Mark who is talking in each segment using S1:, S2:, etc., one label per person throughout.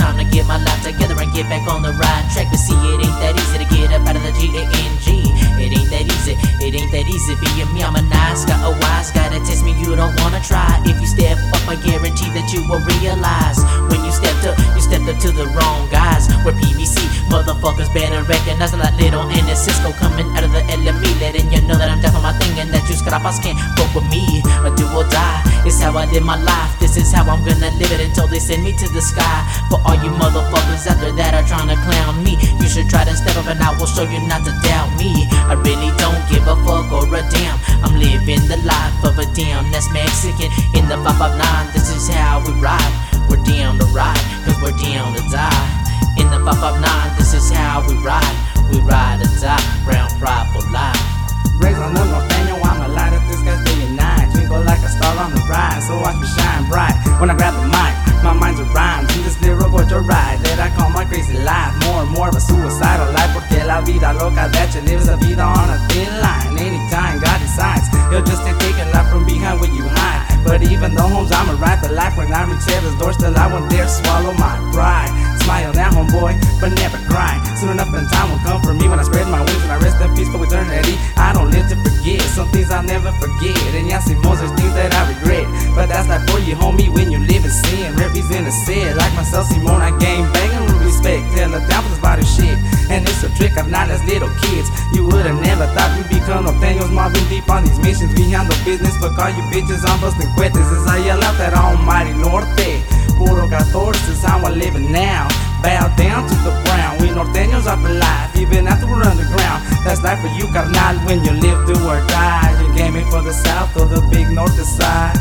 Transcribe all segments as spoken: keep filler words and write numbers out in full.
S1: time to get my life together and get back on the right track. But see, it ain't that easy to get up out of the G A N G. It ain't that easy, it ain't that easy. Being me, I'm a nice guy, a wise guy. To test me, you don't wanna try. If you step up, I guarantee that you will realize when you stepped up, you stepped up to the wrong guys. We're P V C, motherfuckers better recognize that little and the Cisco coming out of the L M E, letting you know that I'm down for my thing and that you scrapas can't fuck with me. A do or die, it's how I live my life. This is how I'm gonna live it until they send me to the sky. For all you motherfuckers out there that are trying to clown me, you should try to step up and I will show you not to doubt me. I really don't give a fuck or a damn. I'm living the life of a damn that's Mexican. In the five five nine, this is how we ride. We're down to ride, cause we're down to die. In the five five nine, this is how we ride. We ride or die, brown pride for life.
S2: Raised on the Norteño, I'm a light up this guy's day and night. Twinkle like a star on the rise, so watch me shine bright. When I grab the mic, my mind's a rhyme. In this lyrical joyride that I call my crazy life. More and more of a suicidal life, porque la vida loca that you live is a vida on a thin line. Anytime God decides, he'll just take taking life from behind where you hide. But even though homes I'm a right, but life when I reach heaven's door, still I won't dare swallow my pride. Smile now, homeboy, but never cry. Soon enough, and time will come for me when I spread my wings and I rest in peace for eternity. I don't live to forget, some things I'll never forget. And yes, most there's things that I regret, but that's like for you, homie, when you live in sin. Represent a sin, like myself, Simone, I game banging with respect. Tell the down for this body shit, and it's a trick of not as little kids. You would've never thought we'd become Norteños, mobbing deep on these missions. We handle business, but call you bitches, I'm busting cuetes. As I yell out that almighty norte. Puro catorce is how I'm living now. Bow down to the ground. We Norteños are for life, even after we're underground. That's life for you, carnal, when you live, do or die. You came in for the south or the big north side.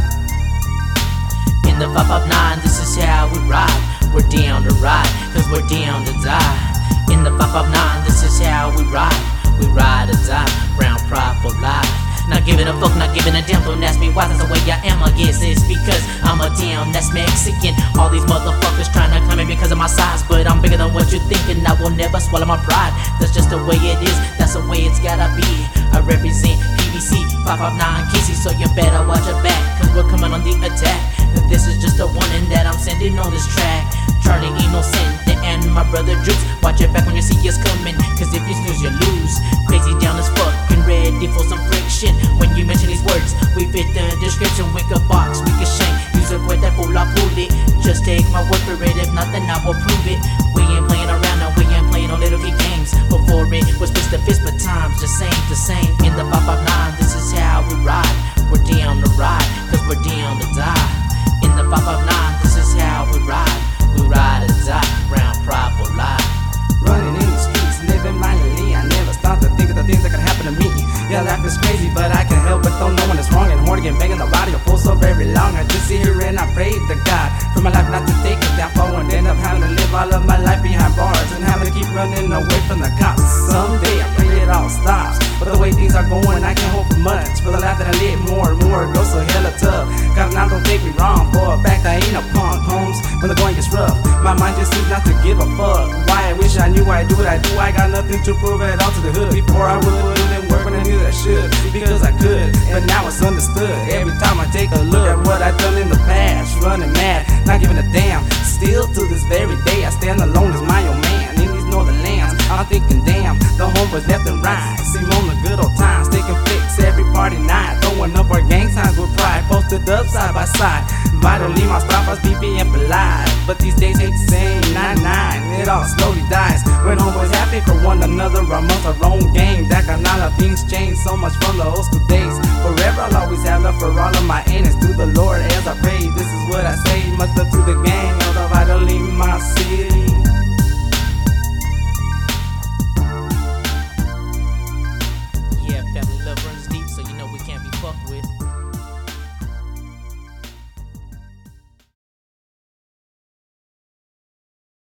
S1: In the five five nine, this is how we ride. We're down to ride, cause we're down to die. In the five five nine, this is how we ride. We ride or die, brown pride for life. Not giving a fuck, not giving a damn. Don't ask me why, that's the way I am. I guess it's because I'm a damn that's Mexican. All these motherfuckers trying to claim me because of my size, but I'm bigger than what you're thinking. I will never swallow my pride. That's just the way it is, that's the way it's gotta be. I represent P V C, five five nine Casey, so you better watch your back, cause we're coming on the attack. This is just a warning that I'm sending on this track. Charlie Innocent and my brother Droops, watch your back when you see us coming, cause if you snooze you lose. Crazy down as fuck and ready for some friction. When you mention these words, we fit the description. Wick a box, we can shank, use a quit that fool, I pull it. Just take my word for it, if not then I will prove it. We ain't playing around now, we ain't playing no little kid games. Before it was fist to fist, but times just ain't the same. In the five five nine, this is how we ride. We're down to ride, cause we're down to die. In the five five nine, this is how we ride. We ride or die, brown pride for life.
S2: Running in the streets, living mindlessly. I never stop to think of the things that can happen to me. Yeah, life is crazy, but I can't help but don't know when it's wrong. And horny and banging the body of full so very long. I just sit here and I pray to God for my life not to take it down far and end up having to live all of my life behind bars and having to keep running away from the cops. Someday I pray it all stops, but the way things are going, I can't hope for much. For the life that I live, more and more it goes so hella tough. God, now don't take me wrong, for a fact I ain't a punk, Holmes. When the going gets rough, my mind just seems not to give a fuck. Why I wish I knew I do what I do. I got nothing to prove at all to the hood. Before I would put in work when I knew that I should, because I could, but now it's understood. Every time I take a look at what I've done in the past, running mad, not giving a damn. Still to this very day I stand alone as my own man. In these northern lands, I'm thinking damn, the home was left and right. Simone, the good old times, taking flicks every party night, throwing up our gang signs with pride, posted up side by side. Vitally my stop B P and polite, but these days ain't the same. Nine nine, it all slowly dies. When homeboys happy for one another amongst our own game. That canal, things change so much from the old school days. Forever I'll always have love for all of my enemies. Through the Lord as I pray, this is what I say. Much love to the gang of the Vitally my